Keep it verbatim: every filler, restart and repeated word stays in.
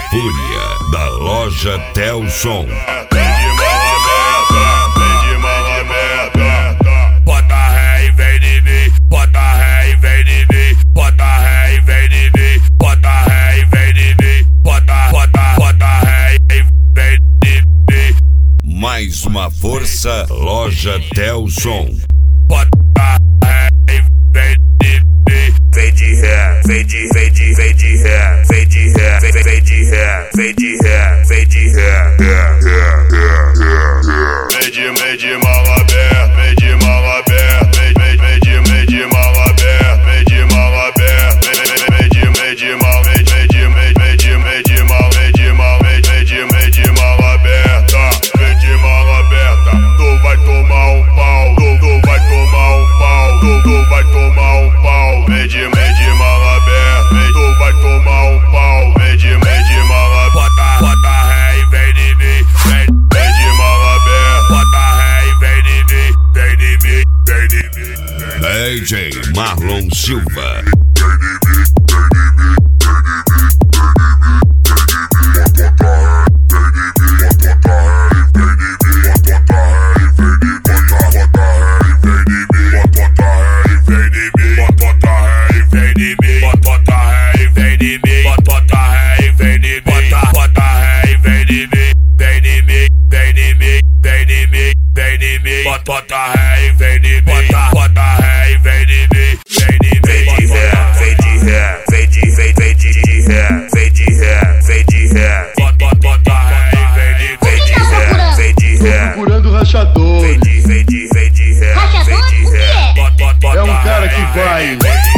Fúria da loja Telson. Bota ré e vem de mim, bota ré e vem de mim, bota ré e vem de mim, bota ré e vem de mim, bota, bota, bota ré e vem de mim. Mais uma força, loja Telson. Bota ré e vem de mim. Vem de ré, vem de, vem de, vem de ré, vem de ré, vem, vem de ré, vem de ré, vem de ré, vem de, vem de mão aberta, vem de mão aberta, vem, vem, vem de, vem de mão aberta, vem de mão aberta, vem, vem de, vem de mão, vem, vem de, vem, vem de, vem de mão, vem de mão, vem, vem de, vem de mão aberta, vem de mão aberta. Tu vai tomar um pau, tu, tu vai tomar um pau, tu, tu vai tomar um pau, vem de, vem de mão aberta, vem, tu vai tomar um pau, vem de, vem de mão aberta. Bota, bota ré e vem de mim, vem, vem de mão aberta, bota ré e vem de mim, vem de mim, vem de mim. D J Marlon Silva. Bota ré e vem de mim, bota ré e vem de mim, vem de mim, vem de ré, vem de ré, vem de, vem, vem de ré, vem de ré, vem de ré, bota, bota ré e vem de, vem de ré, vem de ré, procurando rachador. vem de, vem de, vem de ré, vem de ré, bota, bota é um cara que vai.